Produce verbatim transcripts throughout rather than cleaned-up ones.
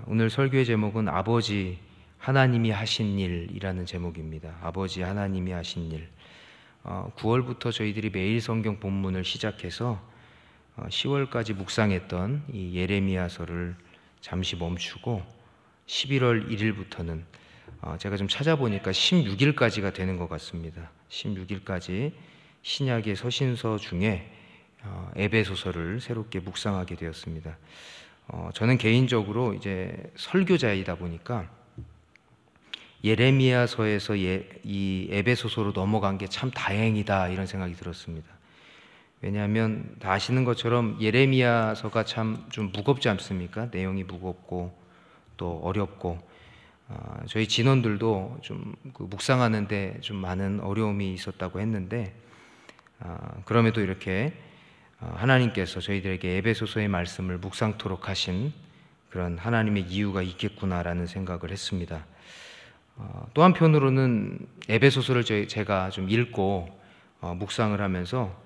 오늘 설교의 제목은 아버지 하나님이 하신 일이라는 제목입니다. 아버지 하나님이 하신 일. 어, 구월부터 저희들이 매일 성경 본문을 시작해서 어, 시월까지 묵상했던 이 예레미야서를 잠시 멈추고 십일월 일일부터는 어, 제가 좀 찾아보니까 십육일까지가 되는 것 같습니다. 십육일까지 신약의 서신서 중에 어, 에베소서를 새롭게 묵상하게 되었습니다. 어, 저는 개인적으로 이제 설교자이다 보니까 예레미야서에서 예, 이 에베소서로 넘어간 게 참 다행이다 이런 생각이 들었습니다. 왜냐하면 다 아시는 것처럼 예레미야서가 참 좀 무겁지 않습니까? 내용이 무겁고 또 어렵고 어, 저희 진원들도 좀 그 묵상하는데 좀 많은 어려움이 있었다고 했는데 어, 그럼에도 이렇게 하나님께서 저희들에게 에베소서의 말씀을 묵상토록 하신 그런 하나님의 이유가 있겠구나라는 생각을 했습니다. 어, 또 한편으로는 에베소서를 제, 제가 좀 읽고 어, 묵상을 하면서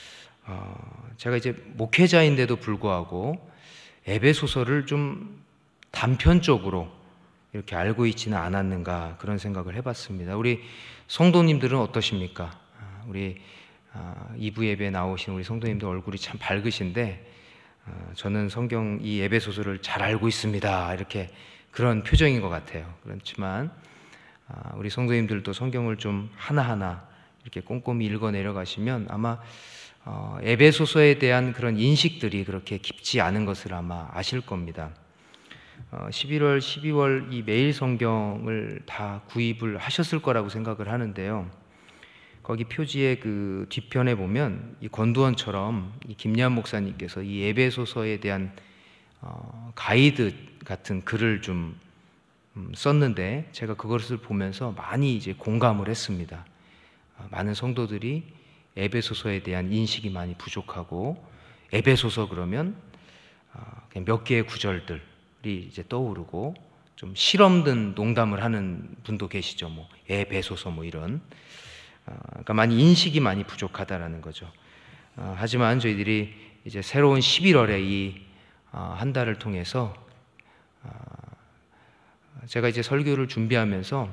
어, 제가 이제 목회자인데도 불구하고 에베소서를 좀 단편적으로 이렇게 알고 있지는 않았는가 그런 생각을 해봤습니다. 우리 성도님들은 어떠십니까? 우리 이 부 예배에 나오신 우리 성도님들 얼굴이 참 밝으신데 저는 성경 이 에베소서를 잘 알고 있습니다 이렇게 그런 표정인 것 같아요. 그렇지만 우리 성도님들도 성경을 좀 하나하나 이렇게 꼼꼼히 읽어 내려가시면 아마 에베소서에 대한 그런 인식들이 그렇게 깊지 않은 것을 아마 아실 겁니다. 십일월, 십이월 이 매일 성경을 다 구입을 하셨을 거라고 생각을 하는데요. 거기 표지의 그 뒤편에 보면 이 권두원처럼 이 김리한 목사님께서 이 에베소서에 대한 어, 가이드 같은 글을 좀 음, 썼는데 제가 그것을 보면서 많이 이제 공감을 했습니다. 어, 많은 성도들이 에베소서에 대한 인식이 많이 부족하고 에베소서 그러면 어, 그냥 몇 개의 구절들이 이제 떠오르고 좀 실험든 농담을 하는 분도 계시죠. 뭐 에베소서 뭐 이런. 그러니까 많이 인식이 많이 부족하다라는 거죠. 어, 하지만 저희들이 이제 새로운 십일월에 이 한 어, 달을 통해서 어, 제가 이제 설교를 준비하면서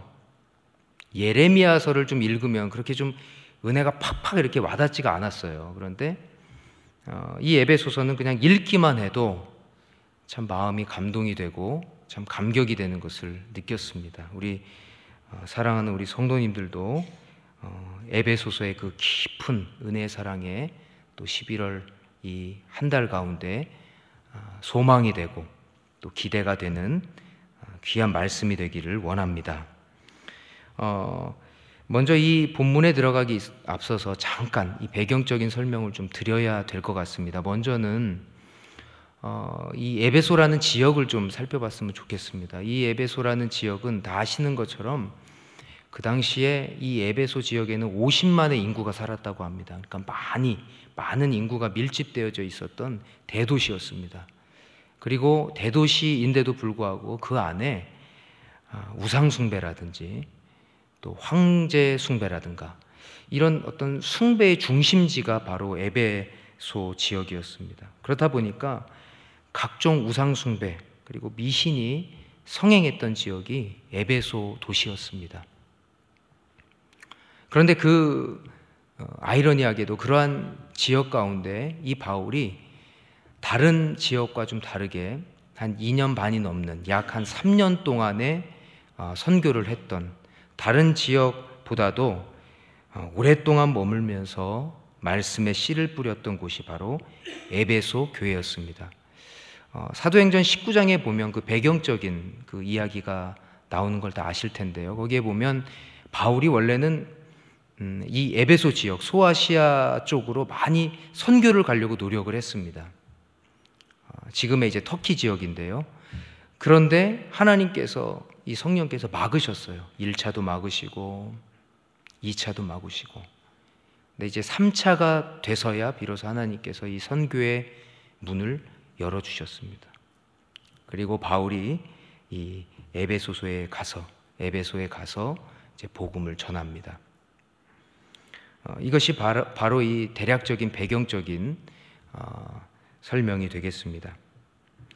예레미야서를 좀 읽으면 그렇게 좀 은혜가 팍팍 이렇게 와닿지가 않았어요. 그런데 어, 이 에베소서는 그냥 읽기만 해도 참 마음이 감동이 되고 참 감격이 되는 것을 느꼈습니다. 우리 어, 사랑하는 우리 성도님들도 어, 에베소서의 그 깊은 은혜의 사랑에 또 십일월 이 한 달 가운데 어, 소망이 되고 또 기대가 되는 어, 귀한 말씀이 되기를 원합니다. 어, 먼저 이 본문에 들어가기 앞서서 잠깐 이 배경적인 설명을 좀 드려야 될 것 같습니다. 먼저는 어, 이 에베소라는 지역을 좀 살펴봤으면 좋겠습니다. 이 에베소라는 지역은 다 아시는 것처럼 그 당시에 이 에베소 지역에는 오십만의 인구가 살았다고 합니다. 그러니까 많이 많은 인구가 밀집되어져 있었던 대도시였습니다. 그리고 대도시인데도 불구하고 그 안에 우상 숭배라든지 또 황제 숭배라든가 이런 어떤 숭배의 중심지가 바로 에베소 지역이었습니다. 그렇다 보니까 각종 우상 숭배 그리고 미신이 성행했던 지역이 에베소 도시였습니다. 그런데 그 아이러니하게도 그러한 지역 가운데 이 바울이 다른 지역과 좀 다르게 한 이 년 반이 넘는 약 한 삼 년 동안의 선교를 했던 다른 지역보다도 오랫동안 머물면서 말씀의 씨를 뿌렸던 곳이 바로 에베소 교회였습니다. 사도행전 십구 장에 보면 그 배경적인 그 이야기가 나오는 걸 다 아실 텐데요. 거기에 보면 바울이 원래는 음, 이 에베소 지역, 소아시아 쪽으로 많이 선교를 가려고 노력을 했습니다. 어, 지금의 이제 터키 지역인데요. 그런데 하나님께서 이 성령께서 막으셨어요. 일 차도 막으시고 이 차도 막으시고. 근데 이제 삼 차가 돼서야 비로소 하나님께서 이 선교의 문을 열어주셨습니다. 그리고 바울이 이 에베소서에 가서 에베소에 가서 이제 복음을 전합니다. 어, 이것이 바로, 바로 이 대략적인 배경적인 어, 설명이 되겠습니다.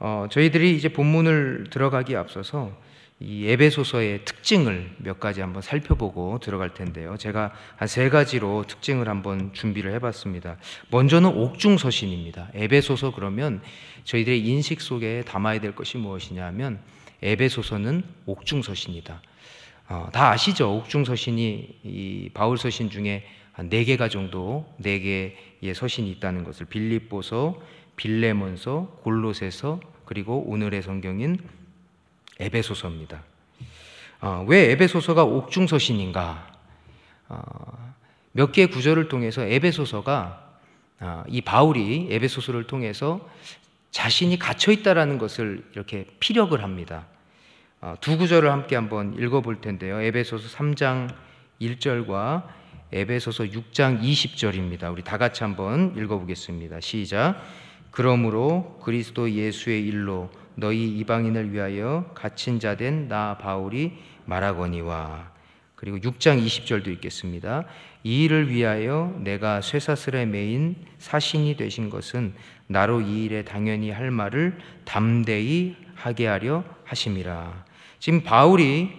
어, 저희들이 이제 본문을 들어가기에 앞서서 이 에베소서의 특징을 몇 가지 한번 살펴보고 들어갈 텐데요. 제가 한 세 가지로 특징을 한번 준비를 해봤습니다. 먼저는 옥중서신입니다. 에베소서 그러면 저희들의 인식 속에 담아야 될 것이 무엇이냐 하면 에베소서는 옥중서신이다. 어, 다 아시죠? 옥중서신이 이 바울서신 중에 한 네 개가 정도, 네 개의 서신이 있다는 것을, 빌립보서, 빌레몬서, 골로새서, 그리고 오늘의 성경인 에베소서입니다. 어, 왜 에베소서가 옥중서신인가? 어, 몇 개의 구절을 통해서 에베소서가 어, 이 바울이 에베소서를 통해서 자신이 갇혀 있다라는 것을 이렇게 피력을 합니다. 어, 두 구절을 함께 한번 읽어볼 텐데요. 에베소서 삼 장 일 절과 에베소서 육 장 이십 절입니다. 우리 다 같이 한번 읽어보겠습니다. 시작. 그러므로 그리스도 예수의 일로 너희 이방인을 위하여 갇힌 자 된 나 바울이 말하거니와. 그리고 육 장 이십 절도 읽겠습니다. 이 일을 위하여 내가 쇠사슬에 매인 사신이 되신 것은 나로 이 일에 당연히 할 말을 담대히 하게 하려 하심이라. 지금 바울이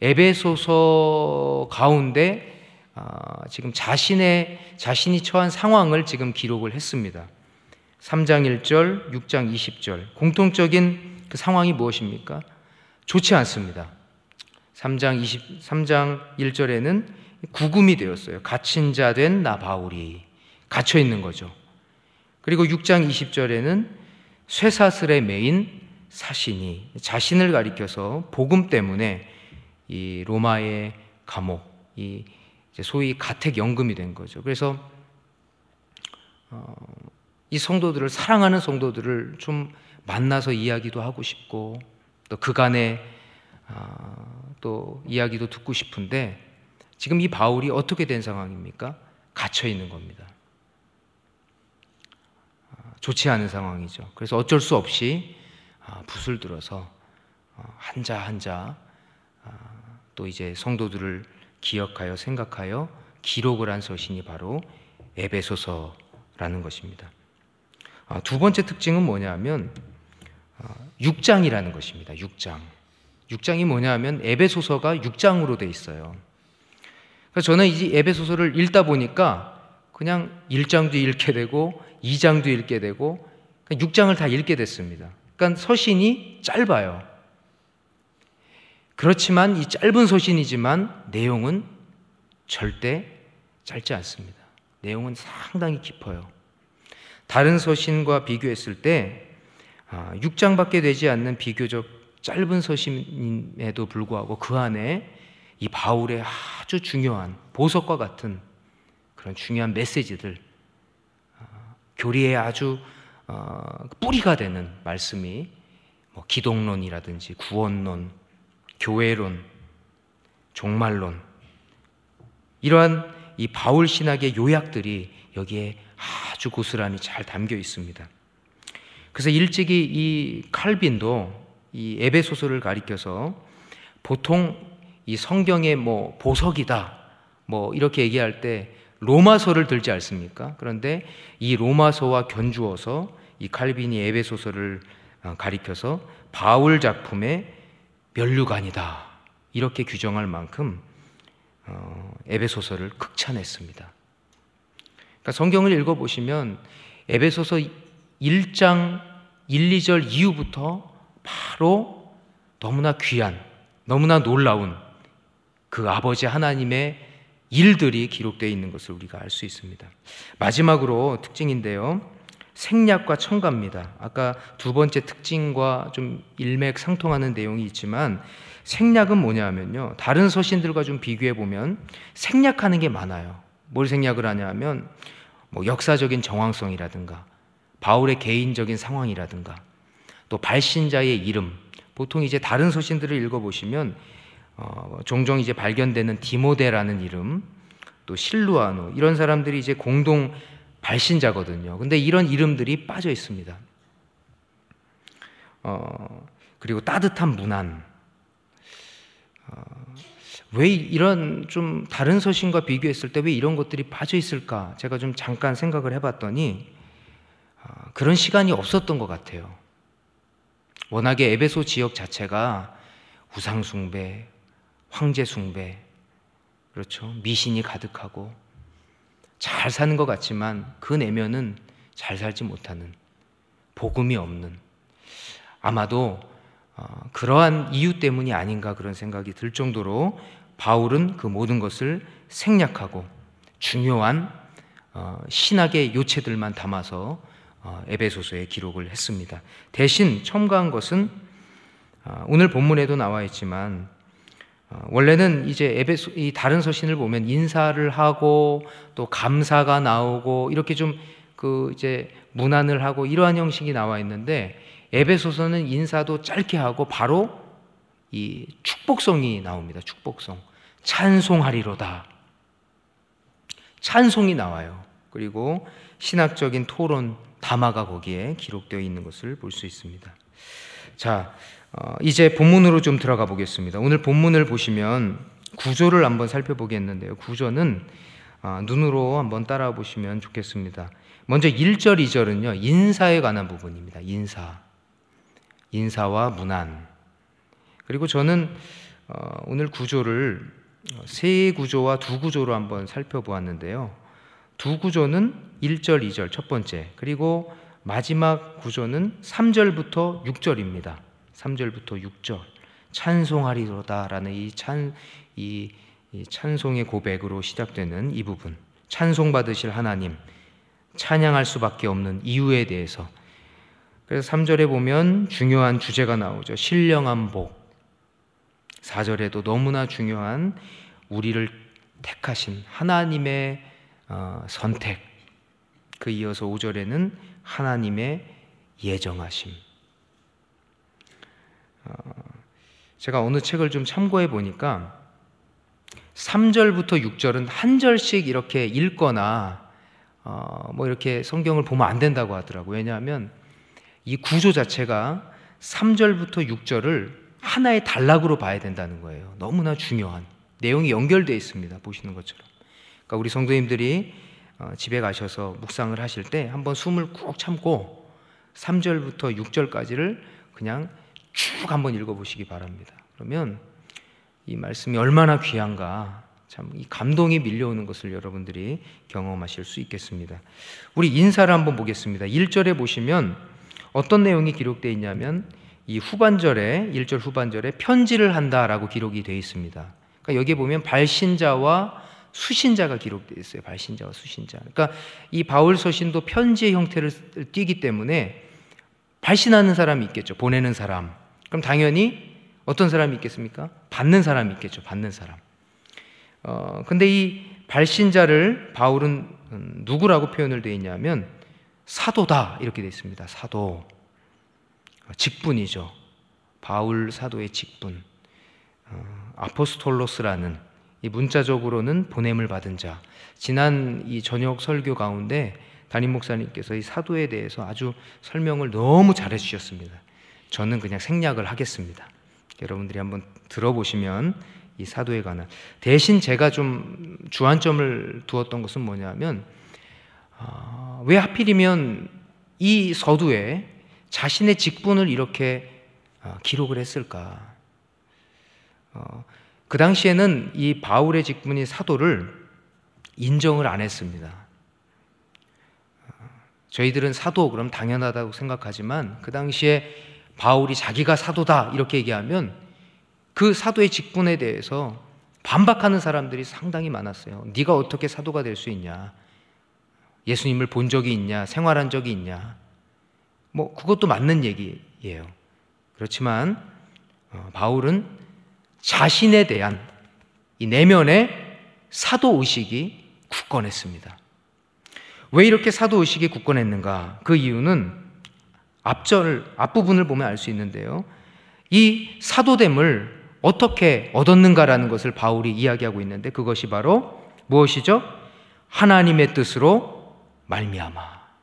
에베소서 가운데 어, 지금 자신의 자신이 처한 상황을 지금 기록을 했습니다. 삼 장 일 절, 육 장 이십 절 공통적인 그 상황이 무엇입니까? 좋지 않습니다. 삼 장 이십, 삼 장 일 절에는 구금이 되었어요. 갇힌 자 된 나 바울이 갇혀 있는 거죠. 그리고 육 장 이십 절에는 쇠사슬에 매인 사신이, 자신을 가리켜서 복음 때문에 이 로마의 감옥, 이 소위 가택연금이 된 거죠. 그래서 어, 이 성도들을, 사랑하는 성도들을 좀 만나서 이야기도 하고 싶고 또 그간의 어, 또 이야기도 듣고 싶은데 지금 이 바울이 어떻게 된 상황입니까? 갇혀 있는 겁니다. 어, 좋지 않은 상황이죠. 그래서 어쩔 수 없이 어, 붓을 들어서 어, 한자 한자 어, 또 이제 성도들을 기억하여 생각하여 기록을 한 서신이 바로 에베소서라는 것입니다. 어, 두 번째 특징은 뭐냐면 어, 육 장이라는 것입니다. 육 장. 육 장이 뭐냐면 에베소서가 육 장으로 돼 있어요. 그래서 저는 이 에베소서를 읽다 보니까 그냥 일 장도 읽게 되고 이 장도 읽게 되고 육 장을 다 읽게 됐습니다. 그러니까 서신이 짧아요. 그렇지만 이 짧은 서신이지만 내용은 절대 짧지 않습니다. 내용은 상당히 깊어요. 다른 서신과 비교했을 때 육 장밖에 되지 않는 비교적 짧은 서신임에도 불구하고 그 안에 이 바울의 아주 중요한 보석과 같은 그런 중요한 메시지들, 교리의 아주 뿌리가 되는 말씀이 뭐 기독론이라든지 구원론, 교회론, 종말론, 이러한 이 바울 신학의 요약들이 여기에 아주 고스란히 잘 담겨 있습니다. 그래서 일찍이 이 칼빈도 이 에베소서를 가리켜서 보통 이 성경의 뭐 보석이다 뭐 이렇게 얘기할 때 로마서를 들지 않습니까? 그런데 이 로마서와 견주어서 이 칼빈이 에베소서를 가리켜서 바울 작품의 면류관이다 이렇게 규정할 만큼 어, 에베소서를 극찬했습니다. 그러니까 성경을 읽어보시면 에베소서 일 장 일, 이 절 이후부터 바로 너무나 귀한, 너무나 놀라운 그 아버지 하나님의 일들이 기록되어 있는 것을 우리가 알 수 있습니다. 마지막으로 특징인데요, 생략과 첨가입니다. 아까 두 번째 특징과 좀 일맥상통하는 내용이 있지만 생략은 뭐냐 하면요, 다른 서신들과 좀 비교해 보면 생략하는 게 많아요. 뭘 생략을 하냐 하면 뭐 역사적인 정황성이라든가 바울의 개인적인 상황이라든가 또 발신자의 이름, 보통 이제 다른 서신들을 읽어보시면 어, 종종 이제 발견되는 디모데라는 이름, 또 실루아노, 이런 사람들이 이제 공동 발신자거든요. 근데 이런 이름들이 빠져 있습니다. 어, 그리고 따뜻한 문안. 어, 왜 이런 좀 다른 서신과 비교했을 때 왜 이런 것들이 빠져 있을까? 제가 좀 잠깐 생각을 해봤더니 어, 그런 시간이 없었던 것 같아요. 워낙에 에베소 지역 자체가 우상숭배, 황제숭배, 그렇죠. 미신이 가득하고 잘 사는 것 같지만 그 내면은 잘 살지 못하는, 복음이 없는, 아마도 어, 그러한 이유 때문이 아닌가 그런 생각이 들 정도로 바울은 그 모든 것을 생략하고 중요한 어, 신학의 요체들만 담아서 어, 에베소서에 기록을 했습니다. 대신 첨가한 것은 어, 오늘 본문에도 나와 있지만 어, 원래는 이제 에베소 이 다른 서신을 보면 인사를 하고 또 감사가 나오고 이렇게 좀 그 이제 문안을 하고 이러한 형식이 나와 있는데 에베소서는 인사도 짧게 하고 바로 이 축복성이 나옵니다. 축복성. 찬송하리로다. 찬송이 나와요. 그리고 신학적인 토론, 담화가 거기에 기록되어 있는 것을 볼 수 있습니다. 자, 어, 이제 본문으로 좀 들어가 보겠습니다. 오늘 본문을 보시면 구조를 한번 살펴보겠는데요. 구조는 어, 눈으로 한번 따라와 보시면 좋겠습니다. 먼저 일 절, 이 절은요, 인사에 관한 부분입니다. 인사. 인사와 문안. 그리고 저는 어, 오늘 구조를 세 구조와 두 구조로 한번 살펴보았는데요. 두 구조는 일 절, 이 절 첫 번째, 그리고 마지막 구조는 삼 절부터 육 절입니다. 삼 절부터 육 절. 찬송하리로다라는 이 찬, 이, 이 찬송의 고백으로 시작되는 이 부분. 찬송받으실 하나님, 찬양할 수밖에 없는 이유에 대해서. 그래서 삼 절에 보면 중요한 주제가 나오죠. 신령한 복. 사 절에도 너무나 중요한 우리를 택하신 하나님의 어, 선택. 그 이어서 오 절에는 하나님의 예정하심. 어, 제가 어느 책을 좀 참고해 보니까 삼 절부터 육 절은 한 절씩 이렇게 읽거나 어, 뭐 이렇게 성경을 보면 안 된다고 하더라고요. 왜냐하면 이 구조 자체가 삼 절부터 육 절을 하나의 단락으로 봐야 된다는 거예요. 너무나 중요한 내용이 연결되어 있습니다. 보시는 것처럼. 그러니까 우리 성도님들이 집에 가셔서 묵상을 하실 때 한번 숨을 꾹 참고 삼 절부터 육 절까지를 그냥 쭉 한번 읽어보시기 바랍니다. 그러면 이 말씀이 얼마나 귀한가, 참 이 감동이 밀려오는 것을 여러분들이 경험하실 수 있겠습니다. 우리 인사를 한번 보겠습니다. 일 절에 보시면 어떤 내용이 기록되어 있냐면 이 후반절에, 일 절 후반절에 편지를 한다라고 기록이 되어 있습니다. 그러니까 여기에 보면 발신자와 수신자가 기록되어 있어요. 발신자와 수신자. 그러니까 이 바울 서신도 편지의 형태를 띠기 때문에 발신하는 사람이 있겠죠. 보내는 사람. 그럼 당연히 어떤 사람이 있겠습니까? 받는 사람이 있겠죠. 받는 사람. 어, 근데 이 발신자를 바울은 누구라고 표현을 되어 있냐면 사도다 이렇게 되어 있습니다. 사도. 직분이죠. 바울 사도의 직분. 어, 아포스톨로스라는 이 문자적으로는 보냄을 받은 자. 지난 이 저녁 설교 가운데 담임 목사님께서 이 사도에 대해서 아주 설명을 너무 잘해 주셨습니다. 저는 그냥 생략을 하겠습니다. 여러분들이 한번 들어보시면 이 사도에 관한, 대신 제가 좀 주안점을 두었던 것은 뭐냐면 어, 왜 하필이면 이 서두에 자신의 직분을 이렇게 어, 기록을 했을까? 어, 그 당시에는 이 바울의 직분이 사도를 인정을 안 했습니다. 어, 저희들은 사도 그럼 당연하다고 생각하지만 그 당시에 바울이 자기가 사도다 이렇게 얘기하면 그 사도의 직분에 대해서 반박하는 사람들이 상당히 많았어요. 네가 어떻게 사도가 될 수 있냐? 예수님을 본 적이 있냐? 생활한 적이 있냐? 뭐 그것도 맞는 얘기예요. 그렇지만 어, 바울은 자신에 대한 이 내면의 사도의식이 굳건했습니다. 왜 이렇게 사도의식이 굳건했는가? 그 이유는 앞절, 앞부분을 보면 알 수 있는데요. 이 사도됨을 어떻게 얻었는가라는 것을 바울이 이야기하고 있는데 그것이 바로 무엇이죠? 하나님의 뜻으로 말미암아.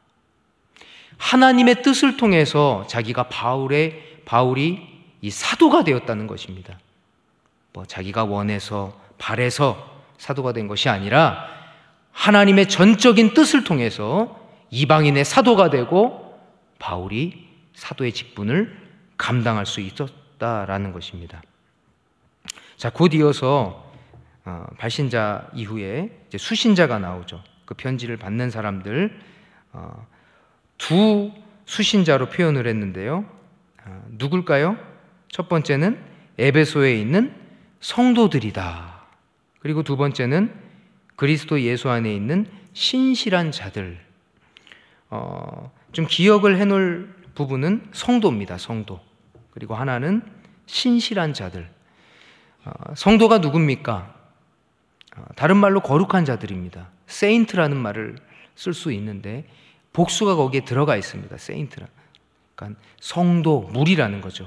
하나님의 뜻을 통해서 자기가 바울의, 바울이 이 사도가 되었다는 것입니다. 뭐 자기가 원해서, 바래서 사도가 된 것이 아니라 하나님의 전적인 뜻을 통해서 이방인의 사도가 되고 바울이 사도의 직분을 감당할 수 있었다라는 것입니다. 자, 곧 이어서 어, 발신자 이후에 이제 수신자가 나오죠. 그 편지를 받는 사람들 어, 두 수신자로 표현을 했는데요. 어, 누굴까요? 첫 번째는 에베소에 있는 성도들이다. 그리고 두 번째는 그리스도 예수 안에 있는 신실한 자들. 어, 좀 기억을 해놓을 부분은 성도입니다. 성도. 그리고 하나는 신실한 자들. 어, 성도가 누굽니까? 어, 다른 말로 거룩한 자들입니다. 세인트라는 말을 쓸 수 있는데 복수가 거기에 들어가 있습니다. 세인트라. 그러니까 성도, 무리라는 거죠.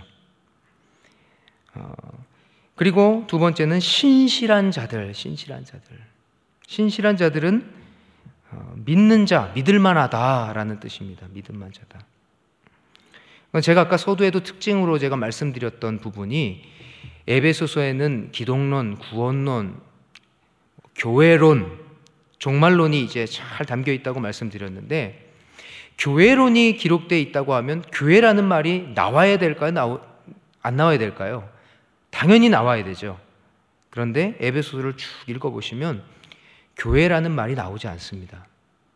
어, 그리고 두 번째는 신실한 자들, 신실한 자들. 신실한 자들은 어, 믿는 자, 믿을만하다라는 뜻입니다. 믿을만 자다. 제가 아까 서두에도 특징으로 제가 말씀드렸던 부분이 에베소서에는 기독론, 구원론, 교회론, 종말론이 이제 잘 담겨 있다고 말씀드렸는데, 교회론이 기록되어 있다고 하면 교회라는 말이 나와야 될까요? 나오, 안 나와야 될까요? 당연히 나와야 되죠. 그런데 에베소서를 쭉 읽어보시면 교회라는 말이 나오지 않습니다.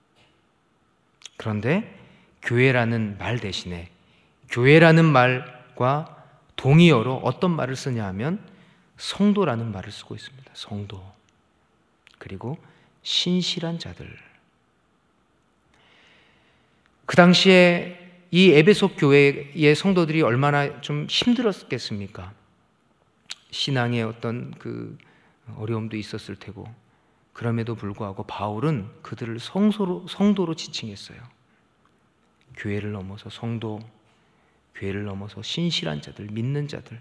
그런데 교회라는 말 대신에 교회라는 말과 동의어로 어떤 말을 쓰냐 하면 성도라는 말을 쓰고 있습니다. 성도. 그리고 신실한 자들. 그 당시에 이 에베소 교회의 성도들이 얼마나 좀 힘들었겠습니까? 신앙의 어떤 그 어려움도 있었을 테고, 그럼에도 불구하고 바울은 그들을 성소로, 성도로 지칭했어요. 교회를 넘어서 성도, 교회를 넘어서 신실한 자들, 믿는 자들.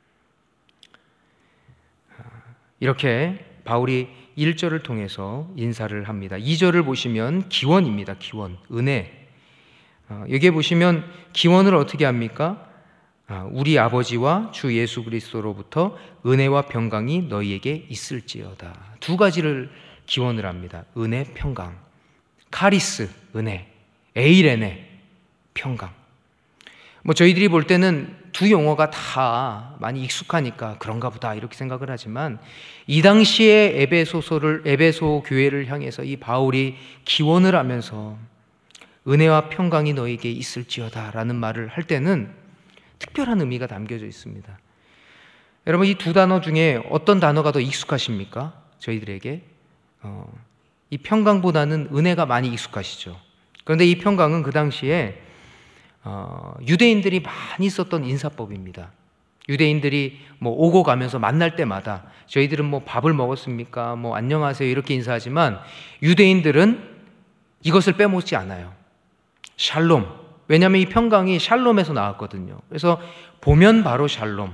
이렇게 바울이 일 절을 통해서 인사를 합니다. 이 절을 보시면 기원입니다. 기원, 은혜. 여기에 보시면 기원을 어떻게 합니까? 우리 아버지와 주 예수 그리스도로부터 은혜와 평강이 너희에게 있을지어다. 두 가지를 기원을 합니다. 은혜, 평강. 카리스, 은혜. 에이레네, 평강. 뭐 저희들이 볼 때는 두 용어가 다 많이 익숙하니까 그런가 보다 이렇게 생각을 하지만, 이 당시에 에베소서를 에베소 교회를 향해서 이 바울이 기원을 하면서 은혜와 평강이 너에게 있을지어다라는 말을 할 때는 특별한 의미가 담겨져 있습니다. 여러분, 이 두 단어 중에 어떤 단어가 더 익숙하십니까? 저희들에게 어, 이 평강보다는 은혜가 많이 익숙하시죠. 그런데 이 평강은 그 당시에 어, 유대인들이 많이 썼던 인사법입니다. 유대인들이 뭐 오고 가면서 만날 때마다 저희들은 뭐 밥을 먹었습니까? 뭐 안녕하세요 이렇게 인사하지만 유대인들은 이것을 빼먹지 않아요. 샬롬. 왜냐하면 이 평강이 샬롬에서 나왔거든요. 그래서 보면 바로 샬롬.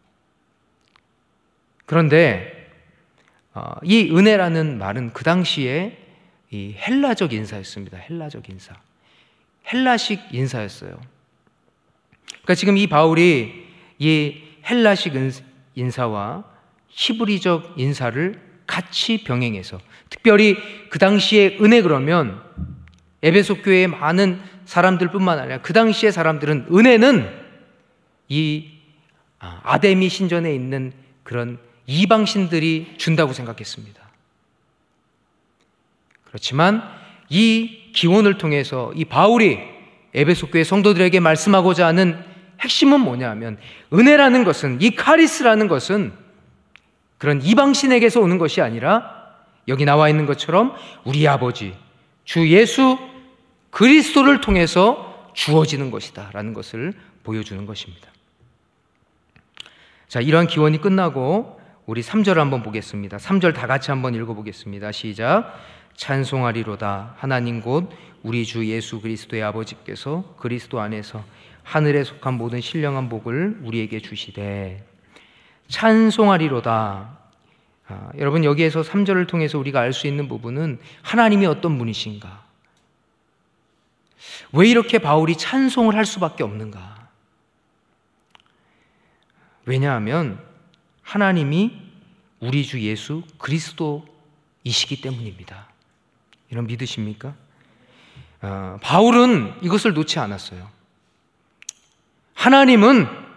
그런데 어, 이 은혜라는 말은 그 당시에 이 헬라적 인사였습니다. 헬라적 인사. 헬라식 인사였어요. 그러니까 지금 이 바울이 이 헬라식 인사와 히브리적 인사를 같이 병행해서, 특별히 그 당시에 은혜 그러면 에베소 교회의 많은 사람들뿐만 아니라 그 당시의 사람들은 은혜는 이 아데미 신전에 있는 그런 이방신들이 준다고 생각했습니다. 그렇지만 이 기원을 통해서 이 바울이 에베소 교회 성도들에게 말씀하고자 하는 핵심은 뭐냐 하면, 은혜라는 것은, 이 카리스라는 것은 그런 이방신에게서 오는 것이 아니라 여기 나와 있는 것처럼 우리 아버지 주 예수 그리스도를 통해서 주어지는 것이다 라는 것을 보여주는 것입니다. 자, 이러한 기원이 끝나고 우리 삼 절 한번 보겠습니다. 삼 절 다 같이 한번 읽어보겠습니다. 시작. 찬송하리로다. 하나님 곧 우리 주 예수 그리스도의 아버지께서 그리스도 안에서 하늘에 속한 모든 신령한 복을 우리에게 주시되. 찬송하리로다. 아, 여러분, 여기에서 삼 절을 통해서 우리가 알 수 있는 부분은 하나님이 어떤 분이신가, 왜 이렇게 바울이 찬송을 할 수밖에 없는가. 왜냐하면 하나님이 우리 주 예수 그리스도이시기 때문입니다. 여러분 믿으십니까? 어, 바울은 이것을 놓지 않았어요. 하나님은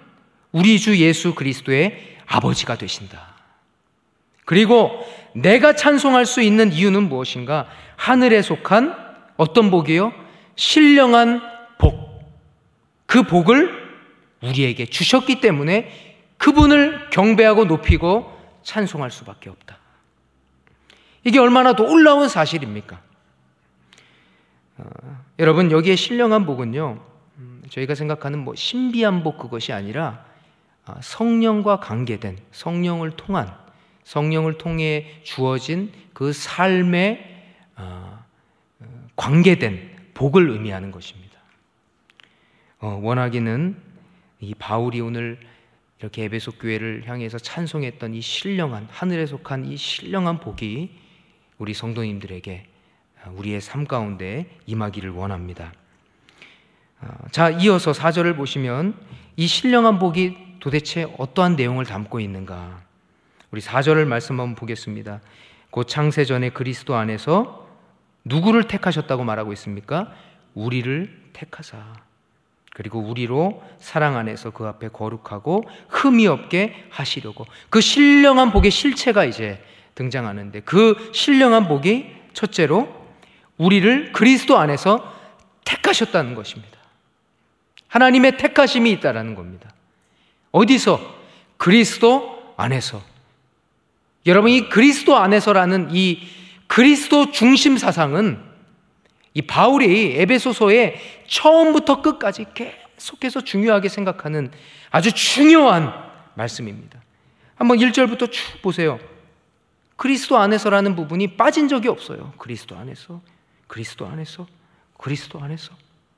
우리 주 예수 그리스도의 아버지가 되신다. 그리고 내가 찬송할 수 있는 이유는 무엇인가? 하늘에 속한 어떤 복이요? 신령한 복. 그 복을 우리에게 주셨기 때문에 그분을 경배하고 높이고 찬송할 수밖에 없다. 이게 얼마나 놀라운 사실입니까? 어, 여러분, 여기에 신령한 복은요, 음, 저희가 생각하는 뭐 신비한 복, 그것이 아니라 어, 성령과 관계된, 성령을 통한, 성령을 통해 주어진 그 삶에 어, 관계된 복을 의미하는 것입니다. 어, 원하기는 이 바울이 오늘 이렇게 에베소 교회를 향해서 찬송했던 이 신령한, 하늘에 속한 이 신령한 복이 우리 성도님들에게, 우리의 삶 가운데 임하기를 원합니다. 자, 이어서 사 절을 보시면 이 신령한 복이 도대체 어떠한 내용을 담고 있는가? 우리 사 절을 말씀 한번 보겠습니다. 곧 창세전에 그리스도 안에서 누구를 택하셨다고 말하고 있습니까? 우리를 택하사, 그리고 우리로 사랑 안에서 그 앞에 거룩하고 흠이 없게 하시려고. 그 신령한 복의 실체가 이제 등장하는데, 그 신령한 복이 첫째로 우리를 그리스도 안에서 택하셨다는 것입니다. 하나님의 택하심이 있다라는 겁니다. 어디서? 그리스도 안에서. 여러분, 이 그리스도 안에서라는 이 그리스도 중심 사상은 이 바울이 에베소서에 처음부터 끝까지 계속해서 중요하게 생각하는 아주 중요한 말씀입니다. 한번 일 절부터 쭉 보세요. 그리스도 안에서라는 부분이 빠진 적이 없어요. 그리스도 안에서, 그리스도 안에서, 그리스도 안에서.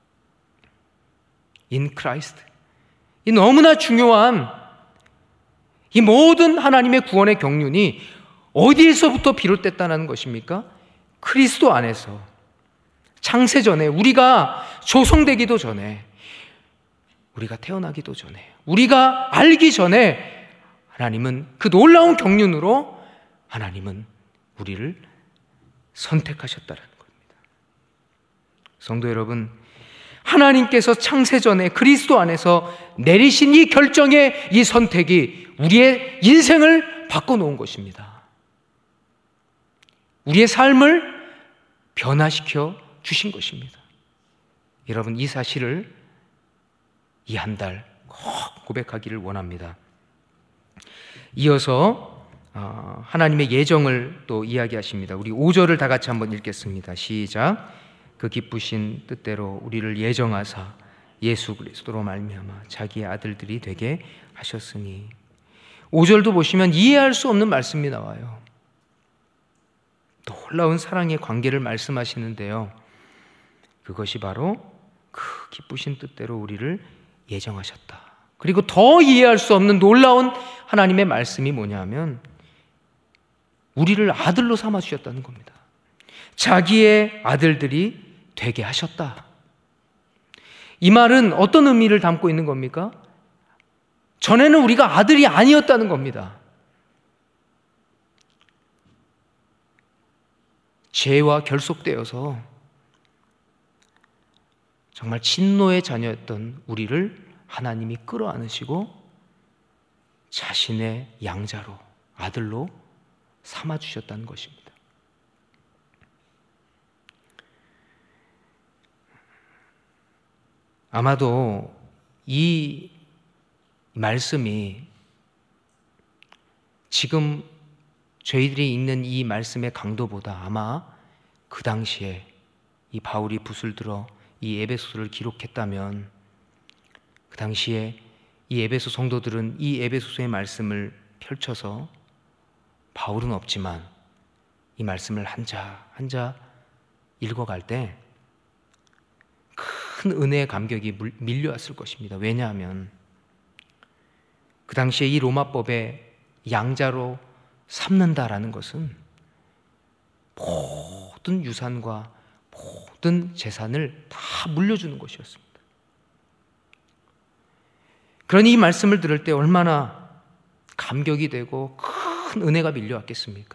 In Christ. 이 너무나 중요한 이 모든 하나님의 구원의 경륜이 어디에서부터 비롯됐다는 것입니까? 그리스도 안에서. 창세전에, 우리가 조성되기도 전에, 우리가 태어나기도 전에, 우리가 알기 전에 하나님은 그 놀라운 경륜으로 하나님은 우리를 선택하셨다는 겁니다. 성도 여러분, 하나님께서 창세전에 그리스도 안에서 내리신 이 결정의 이 선택이 우리의 인생을 바꿔놓은 것입니다. 우리의 삶을 변화시켜 주신 것입니다. 여러분, 이 사실을 이 한 달 꼭 고백하기를 원합니다. 이어서 하나님의 예정을 또 이야기하십니다. 우리 오 절을 다 같이 한번 읽겠습니다. 시작. 그 기쁘신 뜻대로 우리를 예정하사 예수 그리스도로 말미암아 자기의 아들들이 되게 하셨으니. 오 절도 보시면 이해할 수 없는 말씀이 나와요. 놀라운 사랑의 관계를 말씀하시는데요, 그것이 바로 그 기쁘신 뜻대로 우리를 예정하셨다. 그리고 더 이해할 수 없는 놀라운 하나님의 말씀이 뭐냐면 우리를 아들로 삼아주셨다는 겁니다. 자기의 아들들이 되게 하셨다. 이 말은 어떤 의미를 담고 있는 겁니까? 전에는 우리가 아들이 아니었다는 겁니다. 죄와 결속되어서 정말 진노의 자녀였던 우리를 하나님이 끌어안으시고 자신의 양자로, 아들로 삼아주셨다는 것입니다. 아마도 이 말씀이 지금 저희들이 읽는 이 말씀의 강도보다 아마 그 당시에 이 바울이 붓을 들어 이 에베소서를 기록했다면 그 당시에 이 에베소 성도들은 이 에베소서의 말씀을 펼쳐서 바울은 없지만 이 말씀을 한자 한자 읽어갈 때 큰 은혜의 감격이 밀려왔을 것입니다. 왜냐하면 그 당시에 이 로마법에 양자로 삼는다라는 것은 모든 유산과 모든 재산을 다 물려주는 것이었습니다. 그러니 이 말씀을 들을 때 얼마나 감격이 되고 큰 은혜가 밀려왔겠습니까?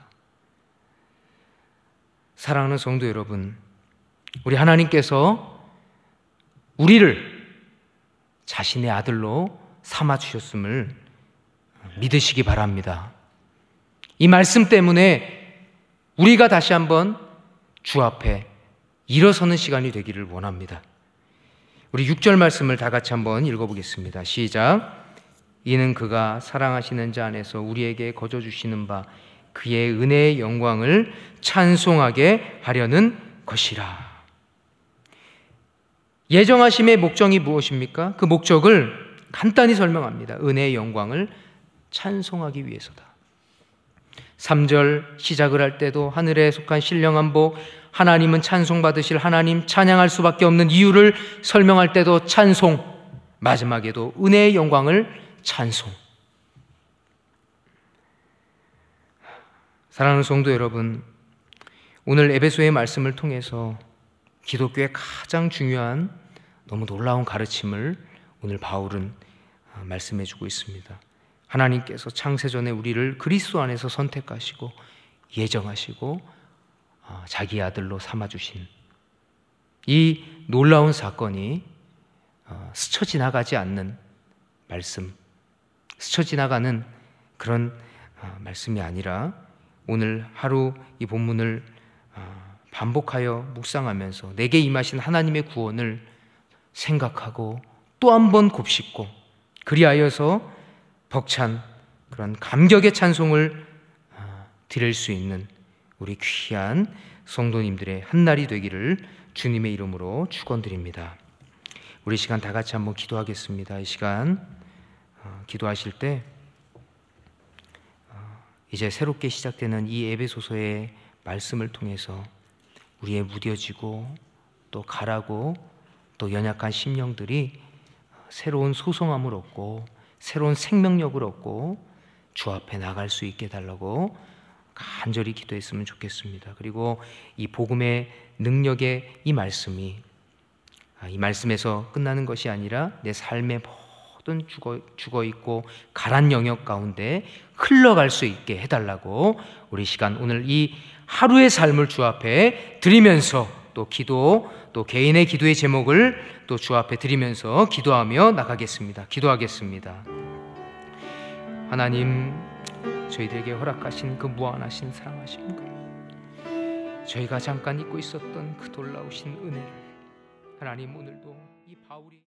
사랑하는 성도 여러분, 우리 하나님께서 우리를 자신의 아들로 삼아 주셨음을 믿으시기 바랍니다. 이 말씀 때문에 우리가 다시 한번 주 앞에 일어서는 시간이 되기를 원합니다. 우리 육 절 말씀을 다 같이 한번 읽어보겠습니다. 시작. 이는 그가 사랑하시는 자 안에서 우리에게 거저 주시는 바 그의 은혜의 영광을 찬송하게 하려는 것이라. 예정하심의 목적이 무엇입니까? 그 목적을 간단히 설명합니다. 은혜의 영광을 찬송하기 위해서다. 삼 절 시작을 할 때도 하늘에 속한 신령한 복, 하나님은 찬송받으실 하나님, 찬양할 수밖에 없는 이유를 설명할 때도 찬송, 마지막에도 은혜의 영광을 찬송. 사랑하는 성도 여러분, 오늘 에베소의 말씀을 통해서 기독교의 가장 중요한 너무 놀라운 가르침을 오늘 바울은 말씀해 주고 있습니다. 하나님께서 창세전에 우리를 그리스도 안에서 선택하시고 예정하시고 자기 아들로 삼아주신 이 놀라운 사건이 스쳐 지나가지 않는 말씀, 스쳐 지나가는 그런 말씀이 아니라 오늘 하루 이 본문을 반복하여 묵상하면서 내게 임하신 하나님의 구원을 생각하고 또 한 번 곱씹고 그리하여서 벅찬 그런 감격의 찬송을 드릴 수 있는 우리 귀한 성도님들의 한날이 되기를 주님의 이름으로 축원드립니다. 우리 시간 다 같이 한번 기도하겠습니다. 이 시간 기도하실 때 이제 새롭게 시작되는 이 에베소서의 말씀을 통해서 우리의 무뎌지고 또 가라고 또 연약한 심령들이 새로운 소성함을 얻고 새로운 생명력을 얻고 주 앞에 나갈 수 있게 달라고 간절히 기도했으면 좋겠습니다. 그리고 이 복음의 능력의 이 말씀이 이 말씀에서 끝나는 것이 아니라 내 삶의 모든 죽어, 죽어 있고 가란 영역 가운데 흘러갈 수 있게 해달라고 우리 시간 오늘 이 하루의 삶을 주 앞에 드리면서 또 기도 또 개인의 기도의 제목을 또 주 앞에 드리면서 기도하며 나가겠습니다. 기도하겠습니다. 하나님, 저희들에게 허락하신 그 무한하신 사랑하심, 저희가 잠깐 잊고 있었던 그 놀라우신 은혜를 하나님 오늘도 이 바울이